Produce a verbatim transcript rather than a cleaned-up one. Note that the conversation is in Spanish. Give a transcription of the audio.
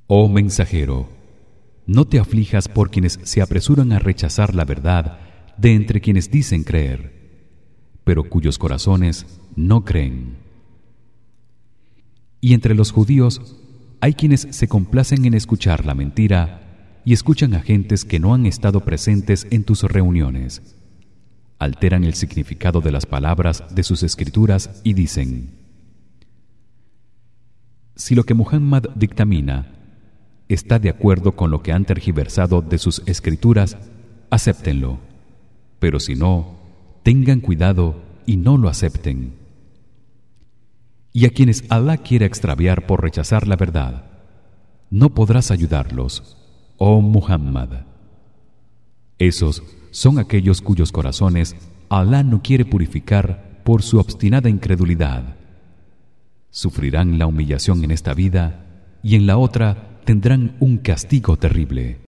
Oh mensajero, no te aflijas por quienes se apresuran a rechazar la verdad de entre quienes dicen creer, pero cuyos corazones no creen. Y entre los judíos hay quienes se complacen en escuchar la mentira y escuchan a gentes que no han estado presentes en tus reuniones. Alteran el significado de las palabras de sus escrituras y dicen: si lo que Muhammad dictamina está de acuerdo con lo que han tergiversado de sus escrituras, acéptenlo, pero si no, tengan cuidado y no lo acepten. Y a quienes Alá quiera extraviar por rechazar la verdad, no podrás ayudarlos, oh Muhammad. Esos son aquellos cuyos corazones Alá no quiere purificar por su obstinada incredulidad. Sufrirán la humillación en esta vida y en la otra tendrán un castigo terrible.